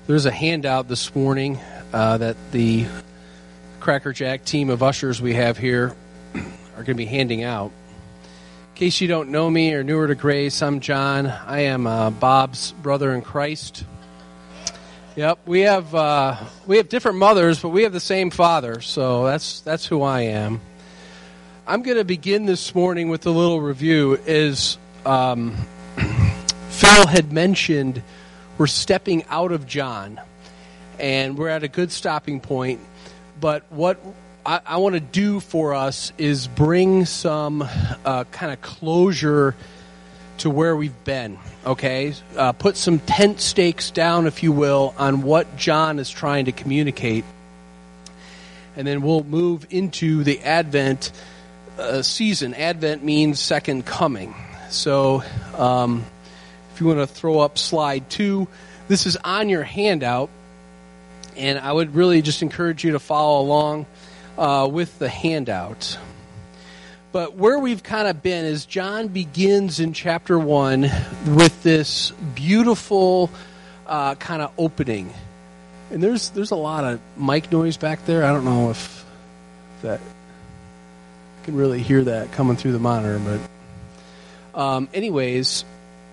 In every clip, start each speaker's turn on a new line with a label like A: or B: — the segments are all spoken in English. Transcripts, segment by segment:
A: There's a handout this morning that the Cracker Jack team of ushers we have here are going to be handing out. In case you don't know me or newer to Grace, I'm John. I am Bob's brother in Christ. Yep, we have different mothers, but we have the same father, so that's who I am. I'm going to begin this morning with a little review. As Phil had mentioned, we're stepping out of John, and we're at a good stopping point. But what I want to do for us is bring some kind of closure to where we've been, okay? Put some tent stakes down, if you will, on what John is trying to communicate. And then we'll move into the Advent season. Advent means second coming. So if you want to throw up slide 2, this is on your handout, and I would really just encourage you to follow along with the handout. But where we've kind of been is John begins in chapter 1 with this beautiful kind of opening. And there's a lot of mic noise back there. I don't know if that you can really hear that coming through the monitor, but anyways,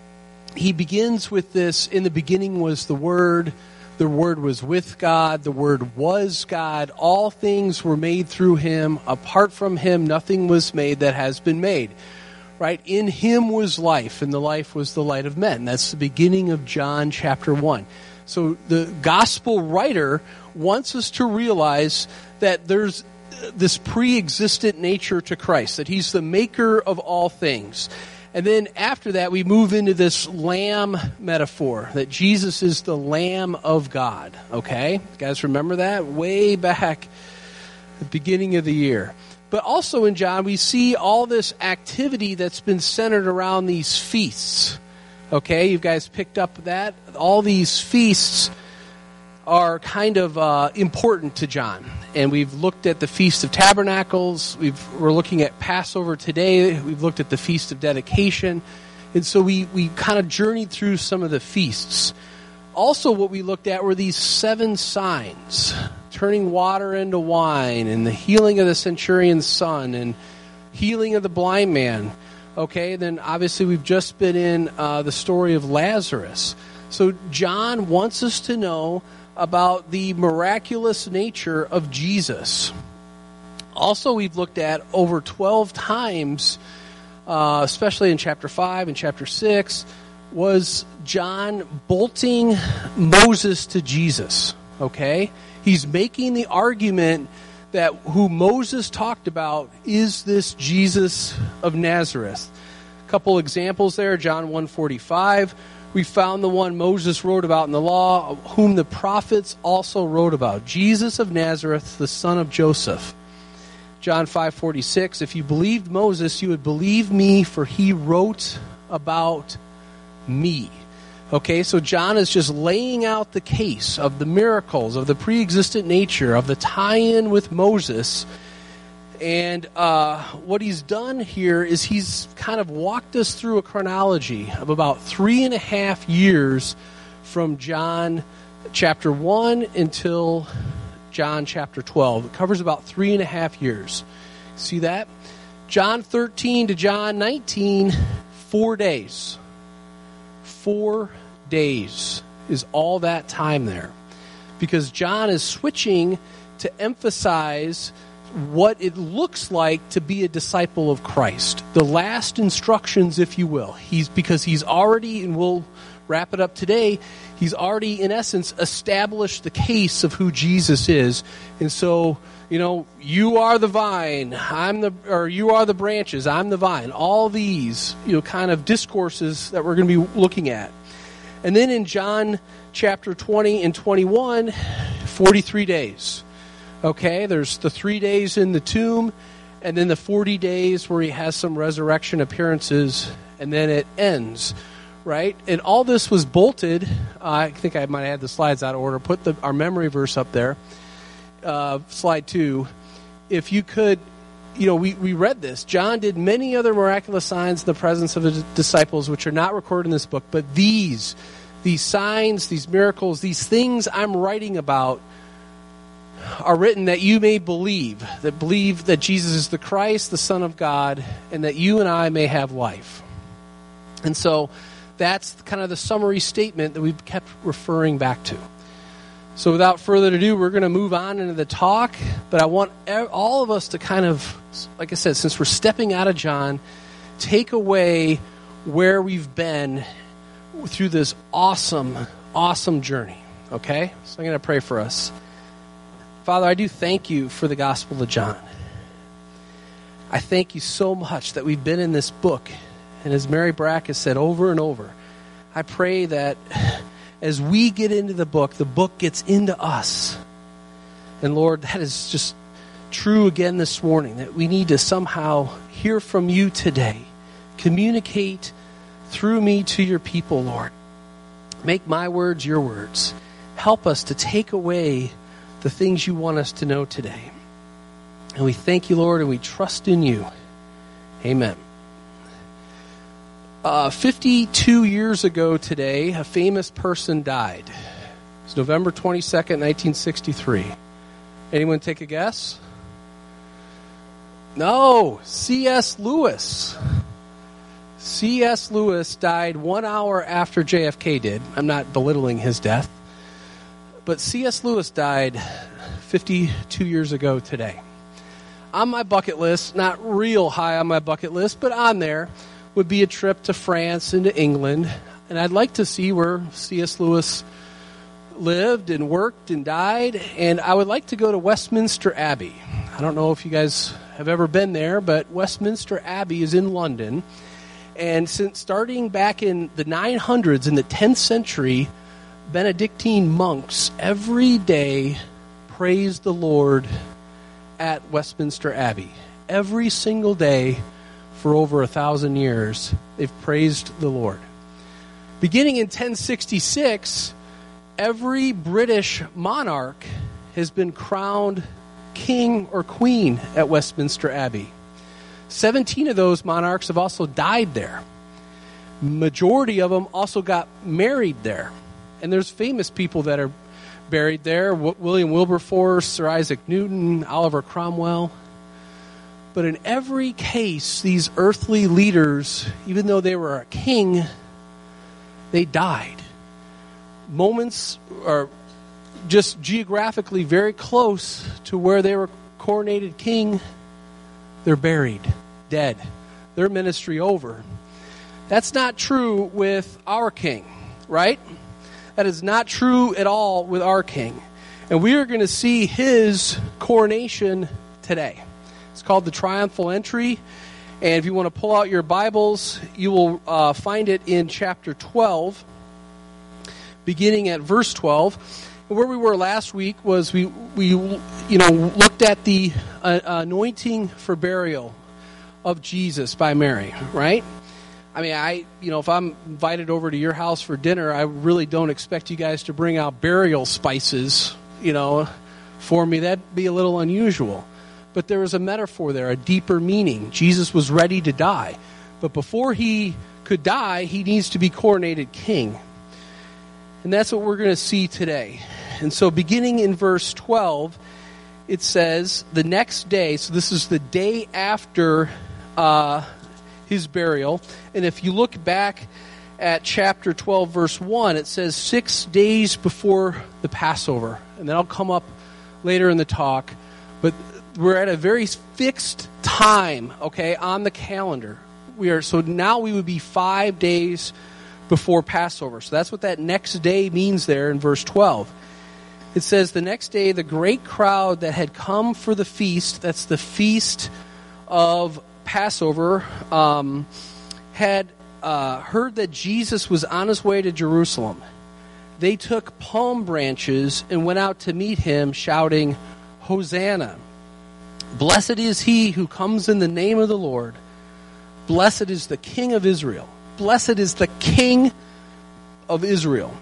A: he begins with this: in the beginning was the Word was with God, the Word was God, all things were made through Him, apart from Him nothing was made that has been made. Right? In Him was life, and the life was the light of men. That's the beginning of John chapter 1. So the gospel writer wants us to realize that there's this pre-existent nature to Christ, that He's the maker of all things. And then after that, we move into this lamb metaphor, that Jesus is the Lamb of God. Okay? You guys remember that? Way back at the beginning of the year. But also in John, we see all this activity that's been centered around these feasts. Okay? You guys picked up that? All these feasts are kind of important to John. And we've looked at the Feast of Tabernacles. We're looking at Passover today. We've looked at the Feast of Dedication. And so we kind of journeyed through some of the feasts. Also, what we looked at were these 7 signs: turning water into wine, and the healing of the centurion's son, and healing of the blind man. Okay, then obviously we've just been in the story of Lazarus. So John wants us to know about the miraculous nature of Jesus. Also, we've looked at over 12 times, especially in chapter 5 and chapter 6, was John bolting Moses to Jesus. Okay? He's making the argument that who Moses talked about is this Jesus of Nazareth. A couple examples there, John 1:45. We found the one Moses wrote about in the law, whom the prophets also wrote about, Jesus of Nazareth, the son of Joseph. John 5:46, if you believed Moses, you would believe me, for he wrote about me. Okay, so John is just laying out the case of the miracles, of the pre-existent nature, of the tie-in with Moses. And what he's done here is he's kind of walked us through a chronology of about 3.5 years from John chapter 1 until John chapter 12. It covers about 3.5 years. See that? John 13 to John 19, 4 days. 4 days is all that time there. Because John is switching to emphasize what it looks like to be a disciple of Christ. The last instructions, if you will. Because he's already, and we'll wrap it up today, he's already, in essence, established the case of who Jesus is. And so, you are the vine, you are the branches, I'm the vine. All these, kind of discourses that we're going to be looking at. And then in John chapter 20 and 21, 43 days. Okay, there's the 3 days in the tomb, and then the 40 days where he has some resurrection appearances, and then it ends, right? And all this was bolted. I think I might have had the slides out of order. Put our memory verse up there, slide 2. If you could, we read this. John did many other miraculous signs in the presence of the disciples, which are not recorded in this book, but these these signs, these miracles, these things I'm writing about are written that you may believe that Jesus is the Christ, the Son of God, and that you and I may have life. And so that's kind of the summary statement that we've kept referring back to. So without further ado, we're going to move on into the talk, but I want all of us to kind of, like I said, since we're stepping out of John, take away where we've been through this awesome, awesome journey, okay? So I'm going to pray for us. Father, I do thank you for the Gospel of John. I thank you so much that we've been in this book, and as Mary Brack has said over and over, I pray that as we get into the book gets into us. And Lord, that is just true again this morning, that we need to somehow hear from you today. Communicate through me to your people, Lord. Make my words your words. Help us to take away the things you want us to know today. And we thank you, Lord, and we trust in you. Amen. 52 years ago today, a famous person died. It's November 22nd, 1963. Anyone take a guess? No, C.S. Lewis. C.S. Lewis died 1 hour after JFK did. I'm not belittling his death. But C.S. Lewis died 52 years ago today. On my bucket list, not real high on my bucket list, but on there, would be a trip to France and to England. And I'd like to see where C.S. Lewis lived and worked and died. And I would like to go to Westminster Abbey. I don't know if you guys have ever been there, but Westminster Abbey is in London. And since starting back in the 900s, in the 10th century, Benedictine monks every day praised the Lord at Westminster Abbey. Every single day for over 1,000 years, they've praised the Lord. Beginning in 1066, every British monarch has been crowned king or queen at Westminster Abbey. 17 of those monarchs have also died there. Majority of them also got married there. And there's famous people that are buried there. William Wilberforce, Sir Isaac Newton, Oliver Cromwell. But in every case, these earthly leaders, even though they were a king, they died. Moments are just geographically very close to where they were coronated king. They're buried, dead. Their ministry over. That's not true with our king, right? That is not true at all with our king. And we are going to see his coronation today. It's called the Triumphal Entry. And if you want to pull out your Bibles, you will find it in chapter 12, beginning at verse 12. And where we were last week was we looked at the anointing for burial of Jesus by Mary, right? I mean, if I'm invited over to your house for dinner, I really don't expect you guys to bring out burial spices, for me. That'd be a little unusual. But there was a metaphor there, a deeper meaning. Jesus was ready to die. But before he could die, he needs to be coronated king. And that's what we're going to see today. And so beginning in verse 12, it says, the next day, so this is the day after his burial. And if you look back at chapter 12, verse 1, it says 6 days before the Passover. And that'll come up later in the talk. But we're at a very fixed time, okay, on the calendar. So now we would be 5 days before Passover. So that's what that next day means there in verse 12. It says, the next day, the great crowd that had come for the feast, that's the feast of Passover, had heard that Jesus was on his way to Jerusalem. They took palm branches and went out to meet him, shouting, Hosanna! Blessed is he who comes in the name of the Lord. Blessed is the King of Israel. Blessed is the King of Israel.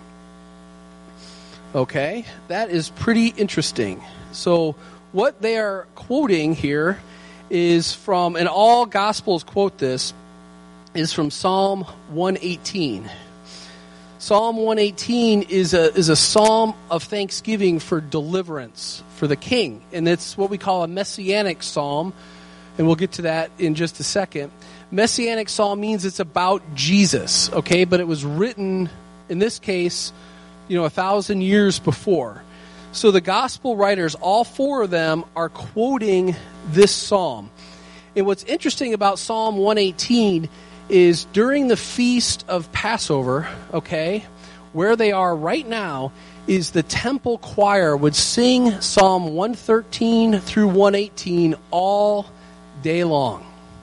A: Okay, that is pretty interesting. So what they are quoting here is from, and all Gospels quote this, is from Psalm 118. Psalm 118 is a psalm of thanksgiving for deliverance for the king. And it's what we call a messianic psalm. And we'll get to that in just a second. Messianic psalm means it's about Jesus, okay? But it was written, in this case, 1,000 years before. So the gospel writers, all four of them, are quoting this psalm. And what's interesting about Psalm 118 is during the feast of Passover, okay, where they are right now is the temple choir would sing Psalm 113 through 118 all day long.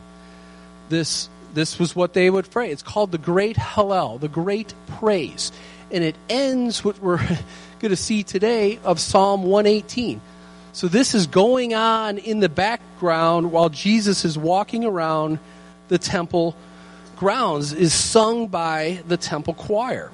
A: This was what they would pray. It's called the Great Hallel, the Great Praise. And it ends what we're going to see today of Psalm 118. So this is going on in the background while Jesus is walking around the temple grounds, is sung by the temple choir.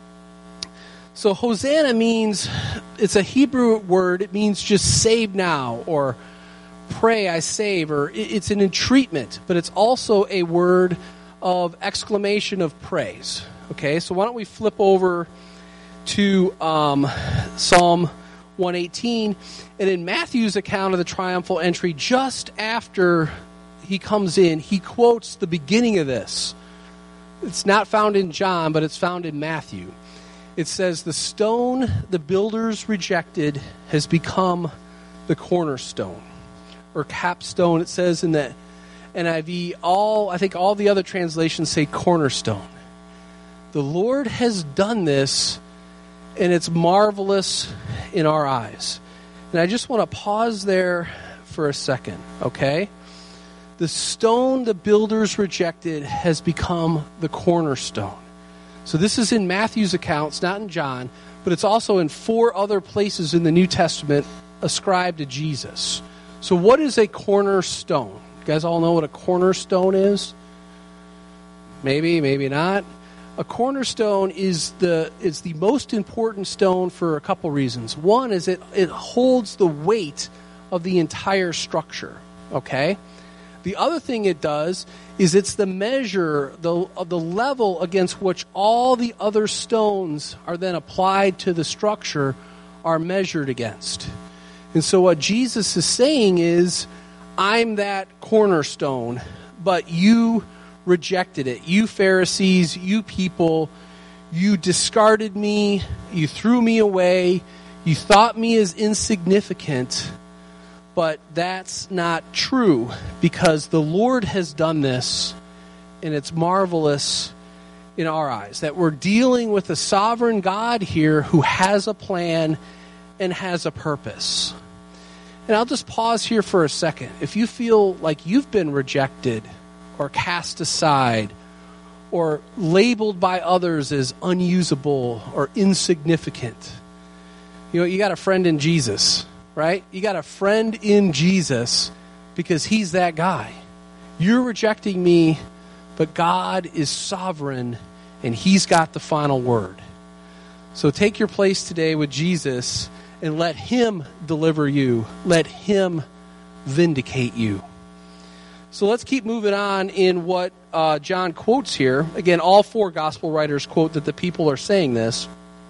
A: So Hosanna means, it's a Hebrew word, it means just save now, or pray I save, or it's an entreatment, but it's also a word of exclamation of praise. Okay, so why don't we flip over to Psalm 118, and in Matthew's account of the triumphal entry, just after he comes in, he quotes the beginning of this. It's not found in John, but it's found in Matthew. It says, "The stone the builders rejected has become the cornerstone," or capstone. It says in the NIV, I think all the other translations say cornerstone. The Lord has done this, and it's marvelous in our eyes. And I just want to pause there for a second, okay? The stone the builders rejected has become the cornerstone. So this is in Matthew's account, it's not in John, but it's also in 4 other places in the New Testament ascribed to Jesus. So what is a cornerstone? You guys all know what a cornerstone is? Maybe, maybe not. A cornerstone is the most important stone for a couple reasons. One is it holds the weight of the entire structure, okay? The other thing it does is it's the measure of the level against which all the other stones are then applied to the structure are measured against. And so what Jesus is saying is, I'm that cornerstone, but you rejected it. You Pharisees, you people, you discarded me, you threw me away, you thought me as insignificant. But that's not true, because the Lord has done this, and it's marvelous in our eyes. That we're dealing with a sovereign God here who has a plan and has a purpose. And I'll just pause here for a second. If you feel like you've been rejected or cast aside or labeled by others as unusable or insignificant, you got a friend in Jesus. Right? You got a friend in Jesus because he's that guy. You're rejecting me, but God is sovereign and he's got the final word. So take your place today with Jesus and let him deliver you. Let him vindicate you. So let's keep moving on in what John quotes here. Again, all 4 gospel writers quote that the people are saying this.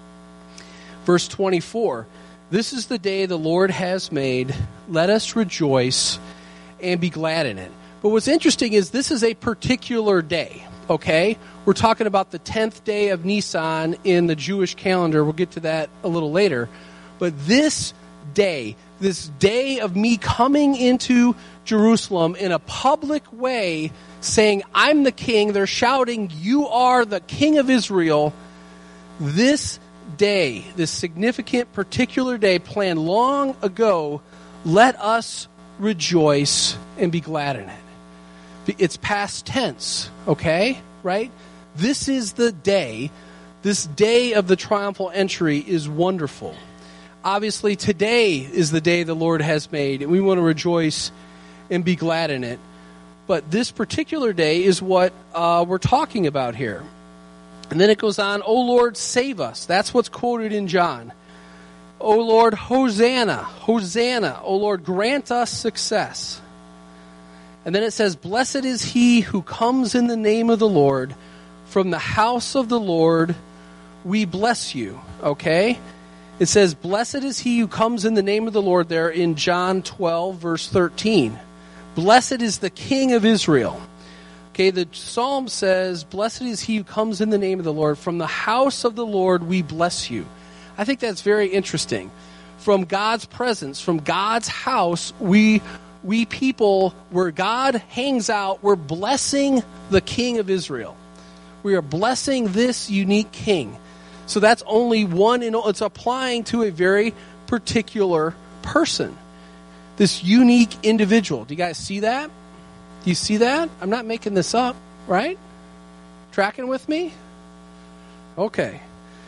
A: Verse 24. "This is the day the Lord has made. Let us rejoice and be glad in it." But what's interesting is this is a particular day, okay? We're talking about the 10th day of Nisan in the Jewish calendar. We'll get to that a little later. But this day of me coming into Jerusalem in a public way, saying, I'm the king, they're shouting, you are the king of Israel, this day, this significant particular day planned long ago, let us rejoice and be glad in it. It's past tense, okay? Right? This is the day. This day of the triumphal entry is wonderful. Obviously, today is the day the Lord has made, and we want to rejoice and be glad in it. But this particular day is what we're talking about here. And then it goes on, O Lord, save us. That's what's quoted in John. O Lord, Hosanna, Hosanna. O Lord, grant us success. And then it says, Blessed is he who comes in the name of the Lord. From the house of the Lord we bless you, okay? It says, blessed is he who comes in the name of the Lord there in John 12, verse 13. Blessed is the King of Israel. Okay, the psalm says, blessed is he who comes in the name of the Lord. From the house of the Lord we bless you. I think that's very interesting. From God's presence, from God's house, we people, where God hangs out, we're blessing the King of Israel. We are blessing this unique king. So that's only one, it's applying to a very particular person. This unique individual. Do you guys see that? Do you see that? I'm not making this up, right? Tracking with me? Okay.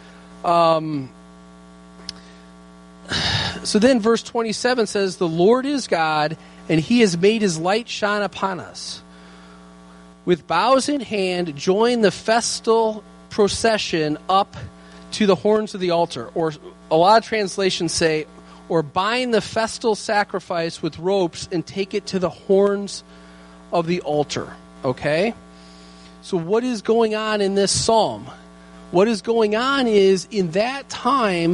A: So then verse 27 says, the Lord is God, and he has made his light shine upon us. With boughs in hand, join the festal procession up to the horns of the altar. Or a lot of translations say, or bind the festal sacrifice with ropes and take it to the horns of the altar. Okay? So what is going on in this psalm? What is going on is, in that time,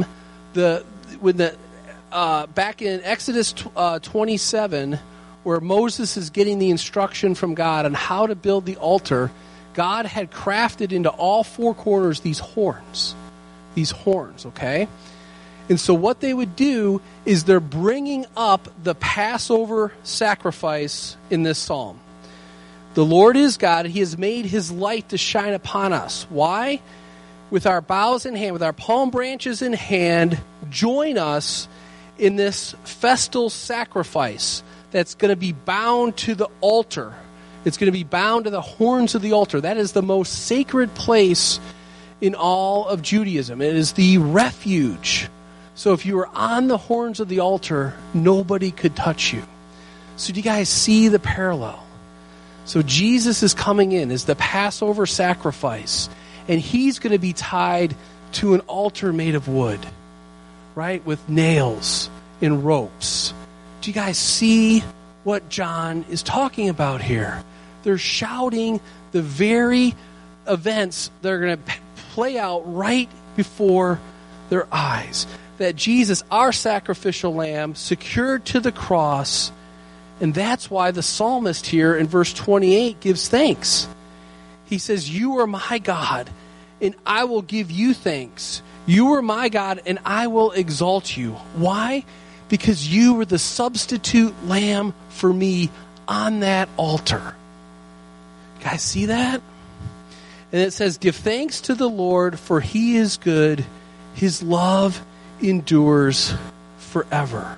A: back in Exodus 27, where Moses is getting the instruction from God on how to build the altar, God had crafted into all four corners these horns. These horns, okay? And so what they would do is they're bringing up the Passover sacrifice in this psalm. The Lord is God, and he has made his light to shine upon us. Why? With our boughs in hand, with our palm branches in hand, join us in this festal sacrifice that's going to be bound to the altar. It's going to be bound to the horns of the altar. That is the most sacred place in all of Judaism. It is the refuge. So if you were on the horns of the altar, nobody could touch you. So do you guys see the parallel? So Jesus is coming in as the Passover sacrifice, and he's going to be tied to an altar made of wood, right, with nails and ropes. Do you guys see what John is talking about here? They're shouting the very events that are going to play out right before their eyes. That Jesus, our sacrificial lamb, secured to the cross. And that's why the psalmist here in verse 28 gives thanks. He says, you are my God, and I will give you thanks. You are my God, and I will exalt you. Why? Because you were the substitute lamb for me on that altar. You guys see that? And it says, give thanks to the Lord, for he is good. His love endures forever.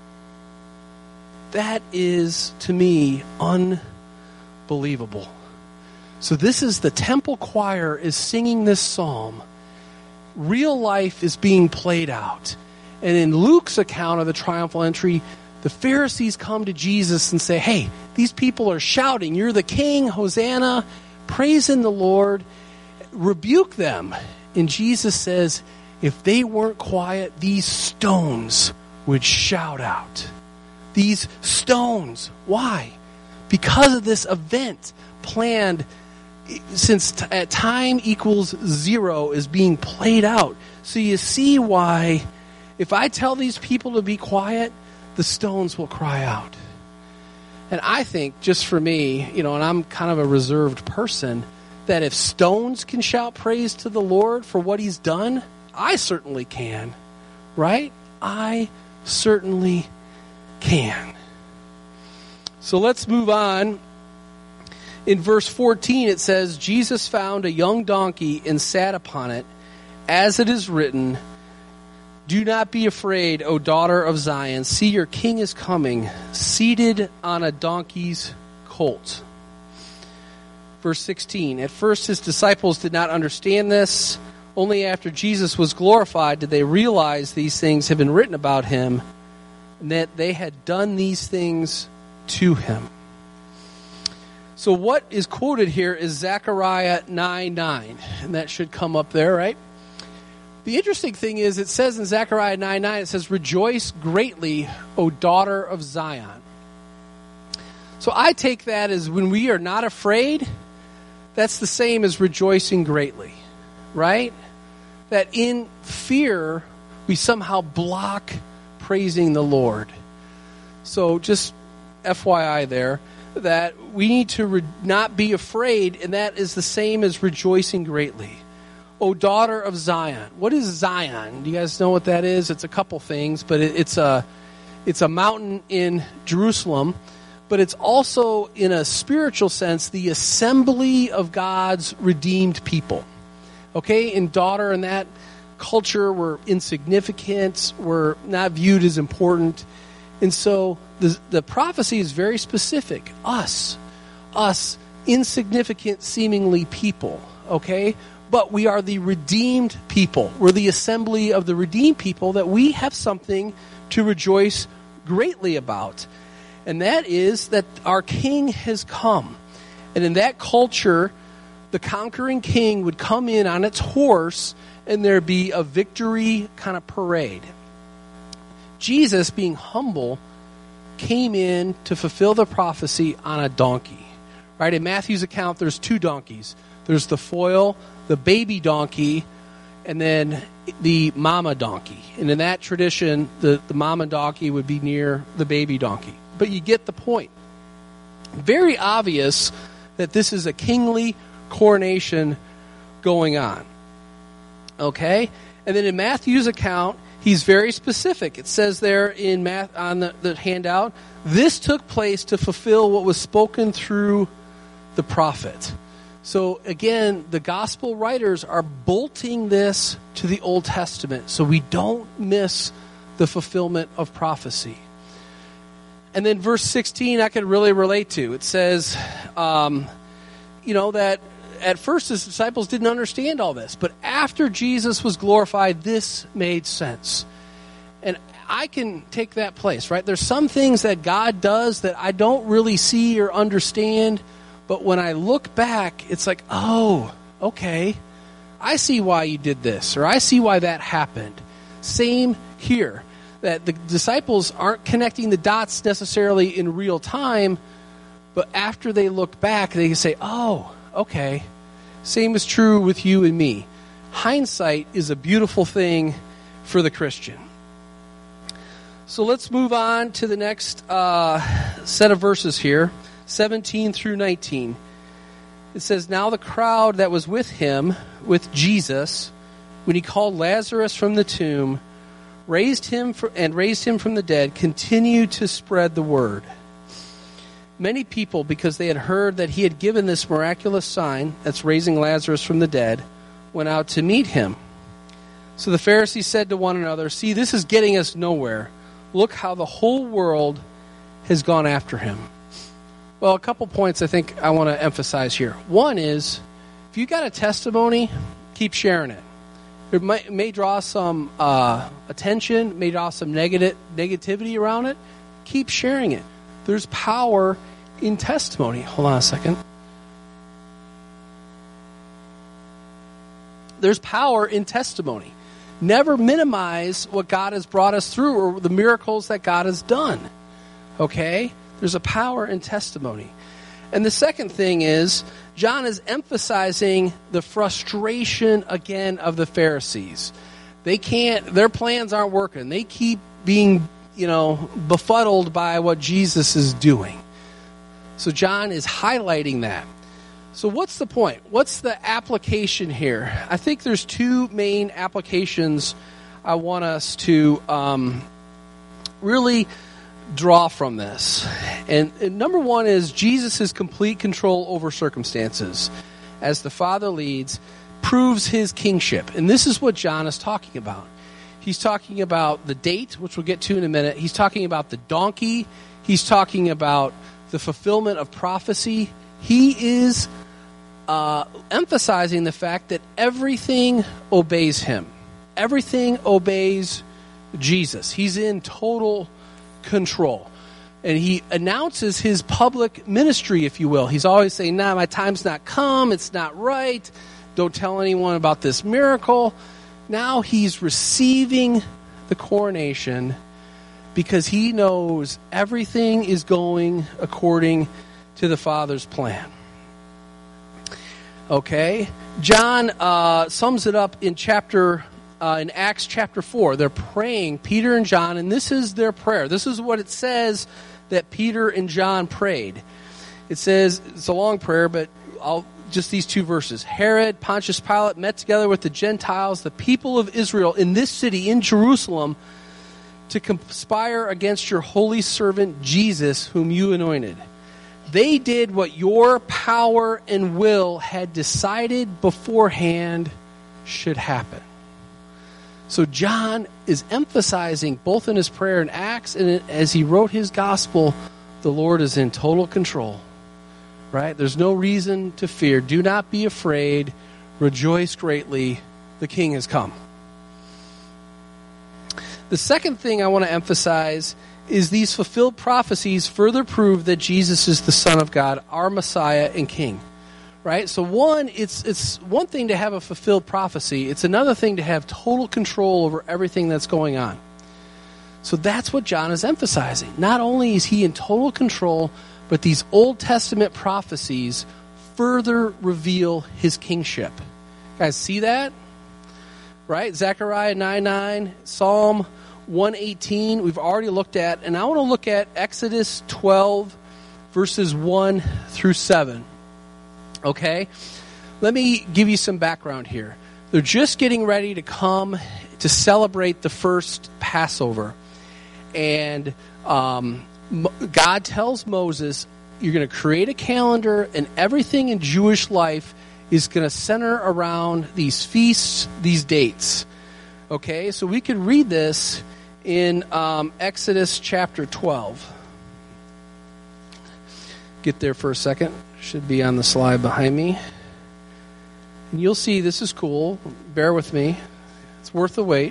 A: That is, to me, unbelievable. So this is the temple choir is singing this psalm. Real life is being played out. And in Luke's account of the triumphal entry, the Pharisees come to Jesus and say, hey, these people are shouting, you're the king, Hosanna, praising the Lord, rebuke them. And Jesus says, if they weren't quiet, these stones would shout out. These stones. Why? Because of this event planned since time equals 0 is being played out. So you see why if I tell these people to be quiet, the stones will cry out. And I think, just for me, and I'm kind of a reserved person, that if stones can shout praise to the Lord for what he's done, I certainly can. Right? I certainly can. So let's move on. In verse 14 it says, Jesus found a young donkey and sat upon it, as it is written, do not be afraid, O daughter of Zion. See, your king is coming, seated on a donkey's colt. Verse 16, at first his disciples did not understand this. Only after Jesus was glorified did they realize these things had been written about him, and that they had done these things to him. So what is quoted here is Zechariah 9:9, and that should come up there, right? The interesting thing is it says in Zechariah 9:9, it says, rejoice greatly, O daughter of Zion. So I take that as when we are not afraid, that's the same as rejoicing greatly, right? that in fear we somehow block praising the Lord. So just FYI there, that we need to not be afraid, and that is the same as rejoicing greatly. O daughter of Zion. What is Zion? Do you guys know what that is? It's a couple things, but it's a mountain in Jerusalem, but it's also, in a spiritual sense, the assembly of God's redeemed people. Okay? And daughter in that culture were insignificant, were not viewed as important. And so the prophecy is very specific. Us, insignificant seemingly people, okay? But we are the redeemed people. We're the assembly of the redeemed people, that we have something to rejoice greatly about. And that is that our king has come. And in that culture, the conquering king would come in on its horse, and there'd be a victory kind of parade. Jesus, being humble, came in to fulfill the prophecy on a donkey. Right? In Matthew's account, there's 2 donkeys. There's the foal, the baby donkey, and then the mama donkey. And in that tradition, the mama donkey would be near the baby donkey. But you get the point. Very obvious that this is a kingly coronation going on. Okay? And then in Matthew's account, he's very specific. It says there in on the handout, this took place to fulfill what was spoken through the prophet. So again, the gospel writers are bolting this to the Old Testament so we don't miss the fulfillment of prophecy. And then verse 16 I could really relate to. It says, that at first his disciples didn't understand all this, but after Jesus was glorified, this made sense. And I can take that place, right? There's some things that God does that I don't really see or understand, but when I look back, it's like, oh, okay, I see why you did this, or I see why that happened. Same here, that the disciples aren't connecting the dots necessarily in real time, but after they look back, they say, oh, okay. Same is true with you and me. Hindsight is a beautiful thing for the Christian. So let's move on to the next set of verses here, 17 through 19. It says, now the crowd that was with him, with Jesus, when he called Lazarus from the tomb, raised him from the dead, continued to spread the word. Many people, because they had heard that he had given this miraculous sign, that's raising Lazarus from the dead, went out to meet him. So the Pharisees said to one another, see, this is getting us nowhere. Look how the whole world has gone after him. Well, a couple points I think I want to emphasize here. One is, if you got a testimony, keep sharing it. It may draw some attention, may draw some negativity around it. Keep sharing it. There's power in testimony. Hold on a second. There's power in testimony. Never minimize what God has brought us through or the miracles that God has done. Okay? There's a power in testimony. And the second thing is, John is emphasizing the frustration again of the Pharisees. Their plans aren't working. They keep being befuddled by what Jesus is doing. So John is highlighting that. So what's the point? What's the application here? I think there's 2 main applications I want us to really draw from this. And number 1 is Jesus' complete control over circumstances. As the Father leads, proves his kingship. And this is what John is talking about. He's talking about the date, which we'll get to in a minute. He's talking about the donkey. He's talking about the fulfillment of prophecy. He is emphasizing the fact that everything obeys him. Everything obeys Jesus. He's in total control. And he announces his public ministry, if you will. He's always saying, my time's not come. It's not right. Don't tell anyone about this miracle. Now he's receiving the coronation because he knows everything is going according to the Father's plan. Okay? John sums it up in Acts chapter 4. They're praying, Peter and John, and this is their prayer. This is what it says that Peter and John prayed. It says, it's a long prayer, but just these 2 verses. Herod, Pontius Pilate met together with the Gentiles, the people of Israel, in this city, in Jerusalem, to conspire against your holy servant Jesus, whom you anointed. They did what your power and will had decided beforehand should happen. So John is emphasizing, both in his prayer in Acts and as he wrote his gospel, the Lord is in total control. Right? There's no reason to fear. Do not be afraid. Rejoice greatly. The King has come. The second thing I want to emphasize is these fulfilled prophecies further prove that Jesus is the Son of God, our Messiah and King. Right? So it's one thing to have a fulfilled prophecy. It's another thing to have total control over everything that's going on. So that's what John is emphasizing. Not only is he in total control, but these Old Testament prophecies further reveal his kingship. You guys see that? Right? Zechariah 9:9, Psalm 118, we've already looked at. And I want to look at Exodus 12, verses 1 through 7. Okay? Let me give you some background here. They're just getting ready to come to celebrate the first Passover. And God tells Moses, you're going to create a calendar, and everything in Jewish life is going to center around these feasts, these dates. Okay, so we could read this in Exodus chapter 12. Get there for a second. Should be on the slide behind me. And you'll see this is cool. Bear with me. It's worth the wait.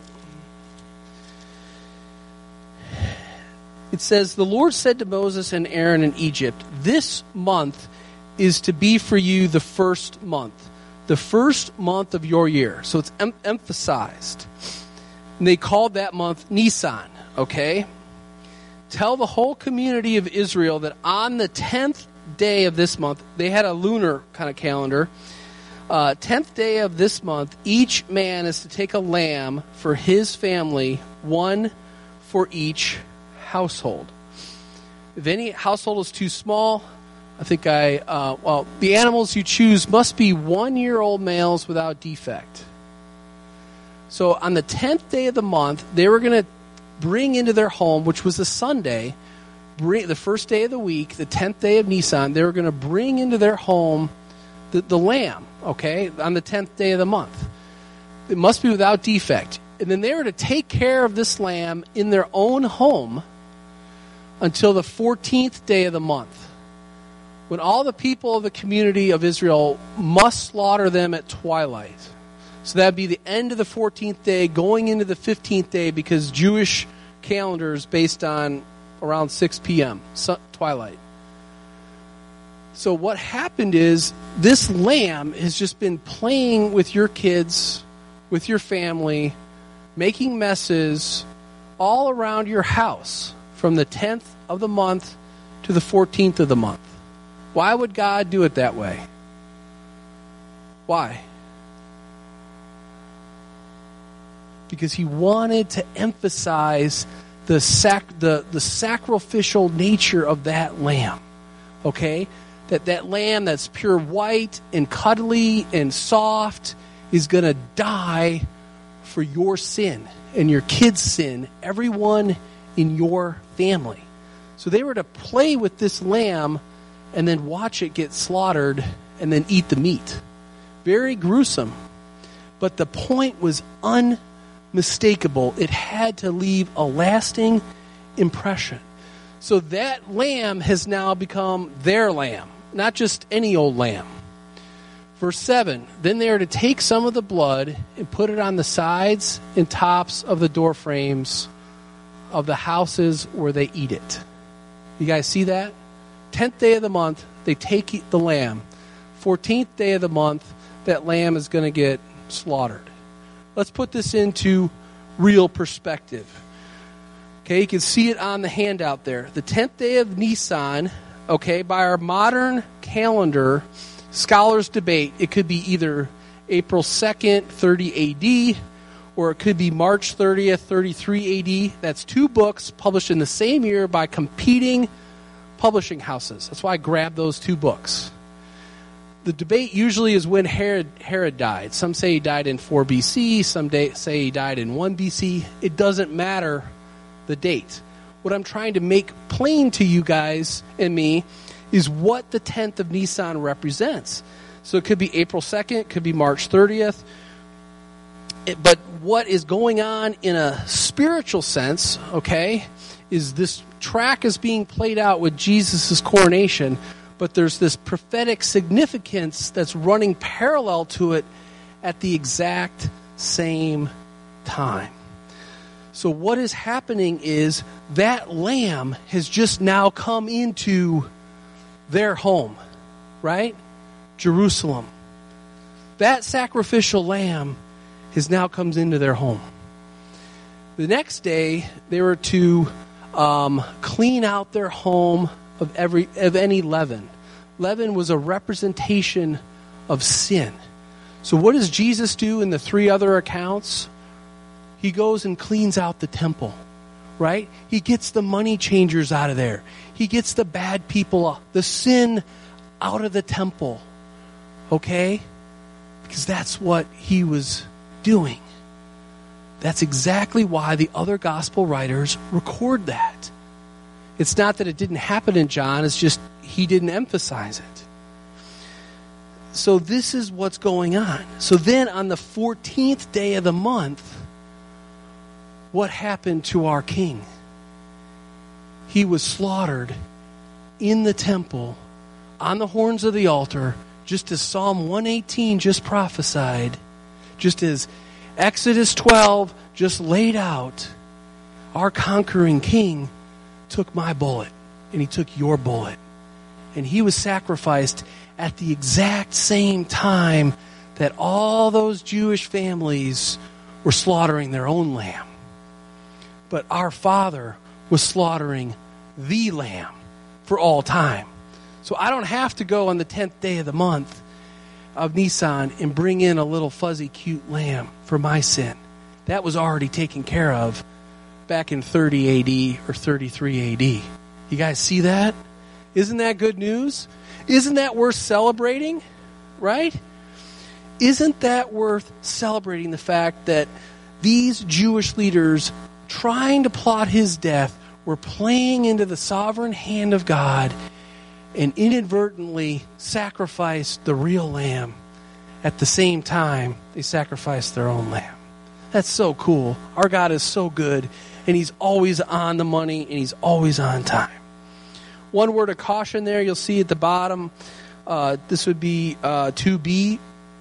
A: It says, the Lord said to Moses and Aaron in Egypt, this month is to be for you the first month of your year. So it's emphasized. And they called that month Nisan, okay? Tell the whole community of Israel that on the 10th day of this month, they had a lunar kind of calendar, 10th day of this month, each man is to take a lamb for his family, one for each household. If any household is too small, I think the animals you choose must be 1-year-old males without defect. So on the 10th day of the month, they were going to bring into their home, which was a Sunday, the first day of the week, the 10th day of Nisan, they were going to bring into their home the lamb, okay, on the 10th day of the month. It must be without defect. And then they were to take care of this lamb in their own home until the 14th day of the month, when all the people of the community of Israel must slaughter them at twilight. So that would be the end of the 14th day, going into the 15th day, because Jewish calendar is based on around 6 p.m., twilight. So what happened is, this lamb has just been playing with your kids, with your family, making messes all around your house from the 10th of the month to the 14th of the month. Why would God do it that way? Why? Because he wanted to emphasize the sacrificial nature of that lamb. Okay? That lamb that's pure white and cuddly and soft is going to die for your sin and your kids' sin, everyone in your family. So they were to play with this lamb and then watch it get slaughtered and then eat the meat. Very gruesome. But the point was unmistakable. It had to leave a lasting impression. So that lamb has now become their lamb, not just any old lamb. Verse 7, then they are to take some of the blood and put it on the sides and tops of the door frames of the houses where they eat it. You guys see that? 10th day of the month, they take the lamb. 14th day of the month, that lamb is going to get slaughtered. Let's put this into real perspective. Okay, you can see it on the handout there. The 10th day of Nisan, okay, by our modern calendar, Scholars debate. It could be either April 2nd, 30 AD, or it could be March 30th, 33 AD. That's 2 books published in the same year by competing publishing houses. That's why I grabbed those 2 books. The debate usually is when Herod died. Some say he died in 4 BC. Some say he died in 1 BC. It doesn't matter the date. What I'm trying to make plain to you guys and me is what the 10th of Nisan represents. So it could be April 2nd, it could be March 30th. But what is going on in a spiritual sense, okay, is this track is being played out with Jesus' coronation, but there's this prophetic significance that's running parallel to it at the exact same time. So what is happening is that lamb has just now come into their home, right? Jerusalem. That sacrificial lamb has now comes into their home. The next day, they were to clean out their home of any leaven. Leaven was a representation of sin. So what does Jesus do in the 3 other accounts? He goes and cleans out the temple, right? He gets the money changers out of there. He gets the bad people, the sin out of the temple, okay? Because that's what he was doing. That's exactly why the other gospel writers record that. It's not that it didn't happen in John, it's just he didn't emphasize it. So this is what's going on. So then on the 14th day of the month, what happened to our king? He was slaughtered in the temple, on the horns of the altar, just as Psalm 118 just prophesied, just as Exodus 12 just laid out. Our conquering king took my bullet, and he took your bullet. And he was sacrificed at the exact same time that all those Jewish families were slaughtering their own lamb. But our Father was slaughtering the lamb for all time. So I don't have to go on the 10th day of the month of Nisan and bring in a little fuzzy cute lamb for my sin. That was already taken care of back in 30 AD or 33 AD. You guys see that? Isn't that good news? Isn't that worth celebrating? Right? Isn't that worth celebrating the fact that these Jewish leaders trying to plot his death were playing into the sovereign hand of God and inadvertently sacrificed the real lamb at the same time they sacrificed their own lamb? That's so cool. Our God is so good, and he's always on the money, and he's always on time. One word of caution there, you'll see at the bottom, this would be 2b.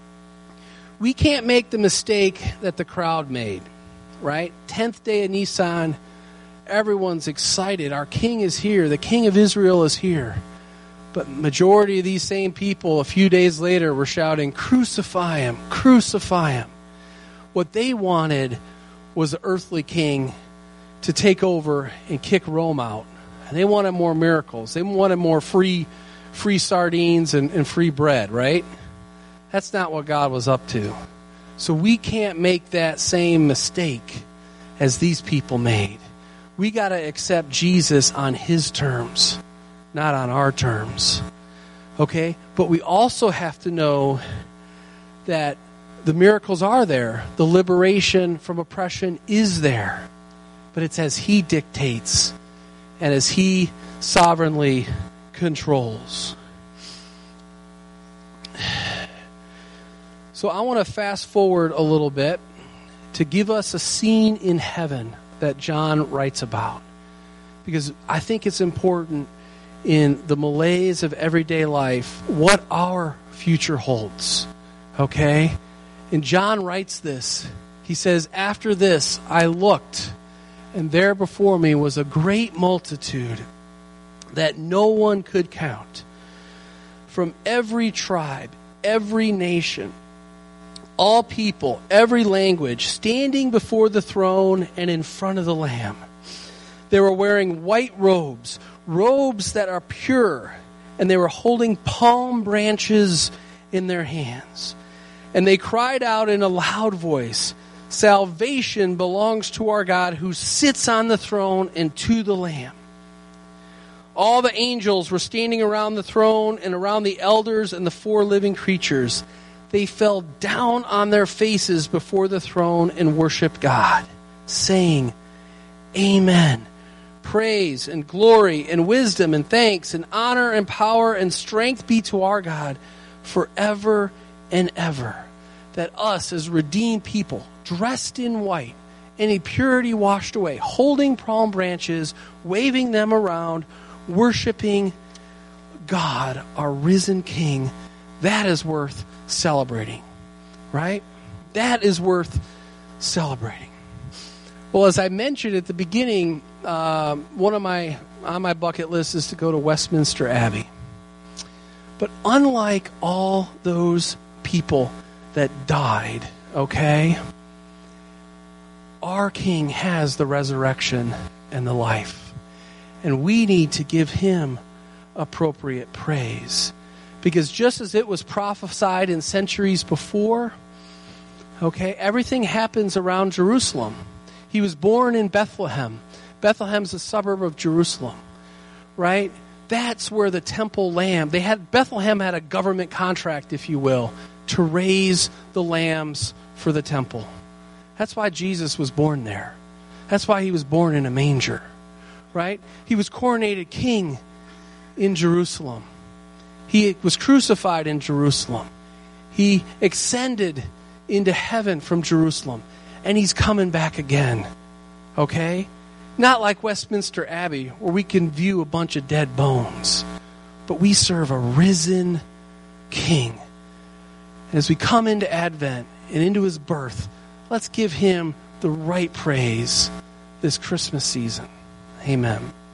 A: We can't make the mistake that the crowd made, right? 10th day of Nisan, everyone's excited. Our king is here. The king of Israel is here. But majority of these same people, a few days later, were shouting, "Crucify him, crucify him." What they wanted was an earthly king to take over and kick Rome out. And they wanted more miracles. They wanted more free sardines and free bread, right? That's not what God was up to. So we can't make that same mistake as these people made. We got to accept Jesus on his terms, not on our terms. Okay? But we also have to know that the miracles are there. The liberation from oppression is there. But it's as he dictates and as he sovereignly controls. So I want to fast forward a little bit to give us a scene in heaven that John writes about. Because I think it's important in the malaise of everyday life what our future holds. Okay? And John writes this. He says, "After this I looked, and there before me was a great multitude that no one could count, from every tribe, every nation, all people, every language, standing before the throne and in front of the Lamb. They were wearing white robes, robes that are pure and they were holding palm branches in their hands. And they cried out in a loud voice, "Salvation belongs to our God who sits on the throne and to the Lamb." All the angels were standing around the throne and around the elders and the 4 living creatures. They fell down on their faces before the throne and worshiped God, saying, "Amen. Praise and glory and wisdom and thanks and honor and power and strength be to our God forever and ever." That us as redeemed people, dressed in white, any purity washed away, holding palm branches, waving them around, worshiping God, our risen King, that is worth celebrating, right? That is worth celebrating. Well, as I mentioned at the beginning, one of on my bucket list is to go to Westminster Abbey. But unlike all those people that died, okay, our King has the resurrection and the life. And we need to give him appropriate praise. Because just as it was prophesied in centuries before, okay, everything happens around Jerusalem. He was born in Bethlehem. Bethlehem's a suburb of Jerusalem, right? That's where the temple lamb, Bethlehem had a government contract, if you will, to raise the lambs for the temple. That's why Jesus was born there. That's why he was born in a manger, right? He was coronated king in Jerusalem. He was crucified in Jerusalem. He ascended into heaven from Jerusalem. And he's coming back again, okay? Not like Westminster Abbey, where we can view a bunch of dead bones. But we serve a risen king. And as we come into Advent and into his birth, let's give him the right praise this Christmas season. Amen.